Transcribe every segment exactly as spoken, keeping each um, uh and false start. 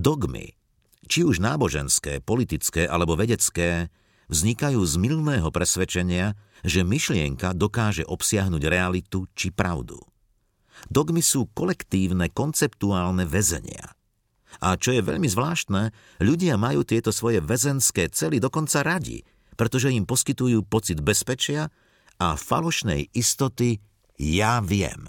Dogmy, či už náboženské, politické alebo vedecké, vznikajú z mylného presvedčenia, že myšlienka dokáže obsiahnuť realitu či pravdu. Dogmy sú kolektívne konceptuálne väzenia. A čo je veľmi zvláštne, ľudia majú tieto svoje väzenské cely dokonca radi, pretože im poskytujú pocit bezpečia a falošnej istoty ja viem.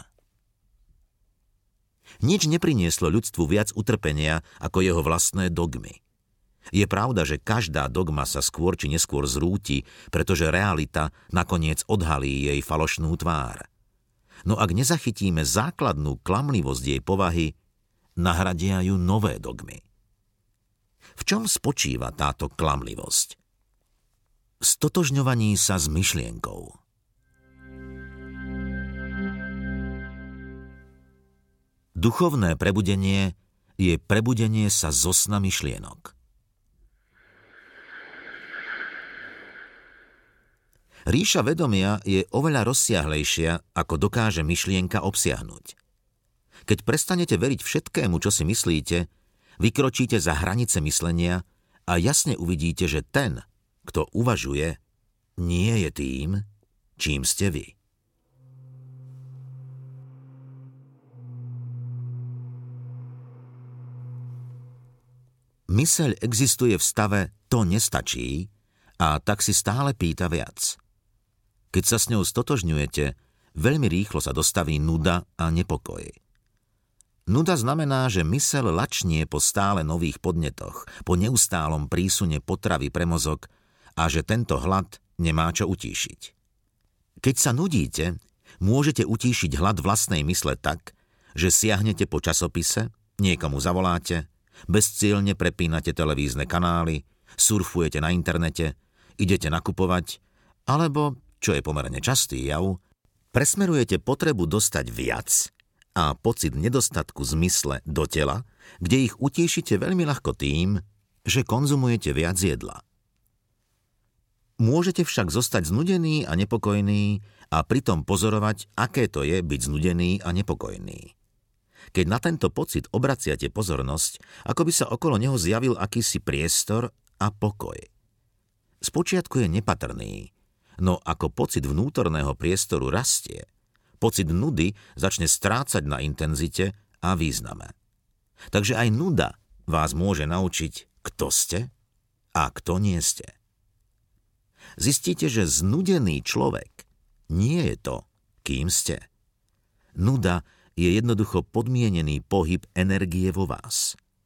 Nič neprinieslo ľudstvu viac utrpenia ako jeho vlastné dogmy. Je pravda, že každá dogma sa skôr či neskôr zrúti, pretože realita nakoniec odhalí jej falošnú tvár. No ak nezachytíme základnú klamlivosť jej povahy, nahradia ju nové dogmy. V čom spočíva táto klamlivosť? Stotožňovaní sa s myšlienkou. Duchovné prebudenie je prebudenie sa zo sna myšlienok. Ríša vedomia je oveľa rozsiahlejšia, ako dokáže myšlienka obsiahnuť. Keď prestanete veriť všetkému, čo si myslíte, vykročíte za hranice myslenia a jasne uvidíte, že ten, kto uvažuje, nie je tým, čím ste vy. Myseľ existuje v stave to nestačí a tak si stále pýta viac. Keď sa s ňou stotožňujete, veľmi rýchlo sa dostaví nuda a nepokoj. Nuda znamená, že myseľ lačnie po stále nových podnetoch, po neustálom prísune potravy pre mozog a že tento hlad nemá čo utíšiť. Keď sa nudíte, môžete utíšiť hlad vlastnej mysle tak, že siahnete po časopise, niekomu zavoláte, bezcielne prepínate televízne kanály, surfujete na internete, idete nakupovať, alebo, čo je pomerne častý jav, presmerujete potrebu dostať viac a pocit nedostatku zmysle do tela, kde ich utiešite veľmi ľahko tým, že konzumujete viac jedla. Môžete však zostať znudený a nepokojný a pritom pozorovať, aké to je byť znudený a nepokojný. Keď na tento pocit obraciate pozornosť, ako by sa okolo neho zjavil akýsi priestor a pokoj. Spočiatku je nepatrný, no ako pocit vnútorného priestoru rastie, pocit nudy začne strácať na intenzite a význame. Takže aj nuda vás môže naučiť, kto ste a kto nie ste. Zistíte, že znudený človek nie je to, kým ste. Nuda je jednoducho podmienený pohyb energie vo vás.